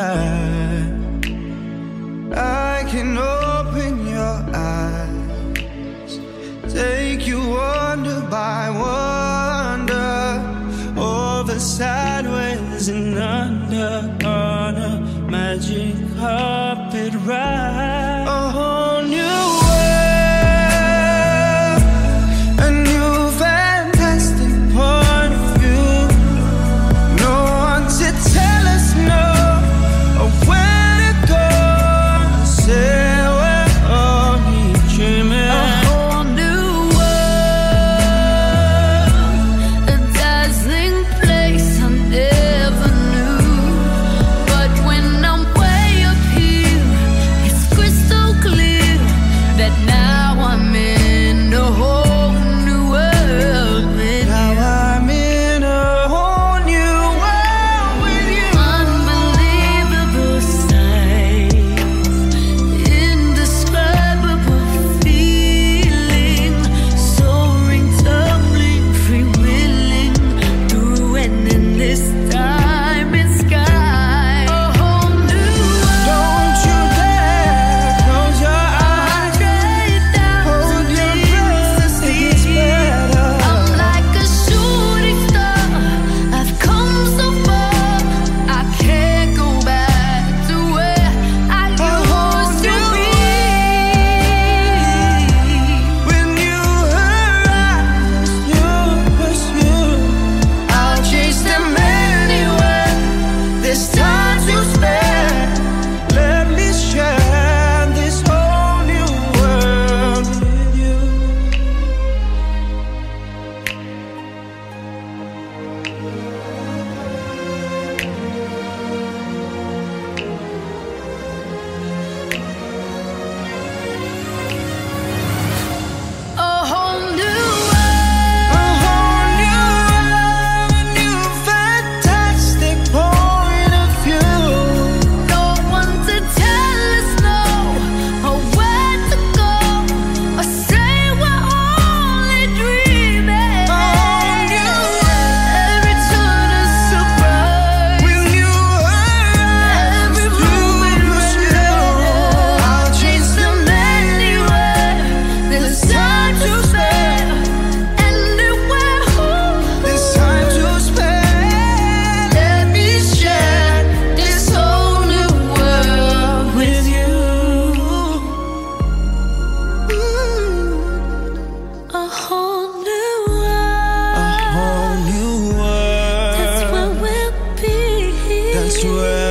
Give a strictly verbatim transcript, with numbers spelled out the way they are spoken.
time. I can open your eyes, take you wonder by wonder, over, sideways and under, on a magic carpet ride. A whole new world, a new fantastic point of view. No one to tell us no, or where to go. Say we're only dreaming. A whole new world, a dazzling place I never knew. But when I'm way up here, it's crystal clear that now I'm in a whole new world with Now you. I'm in a whole new world with you. Unbelievable sights, indescribable feeling, soaring, tumbling, free-willing through an endless time and sky. A whole new world. Don't you dare close your eyes. Straight down Hold to your deep breath, it gets sea. better. I'm like a shooting star. I've come so far. I can't go back to where I used to be. When you arise, you pursue. I'll chase them anywhere. There's time to spare. Let me share this whole new world with you. A whole new A world. whole new world, a new fantastic point of view. No one to tell us no, or where to go, or say we're only dreaming. A whole new world. Every turn a surprise. When you arise, Every you moment pursue. I'll chase them anywhere. There's time to spare. Anywhere. There's time to spare. Let me share this whole new world with you. A whole new A world. whole new world. That's where we'll be. That's where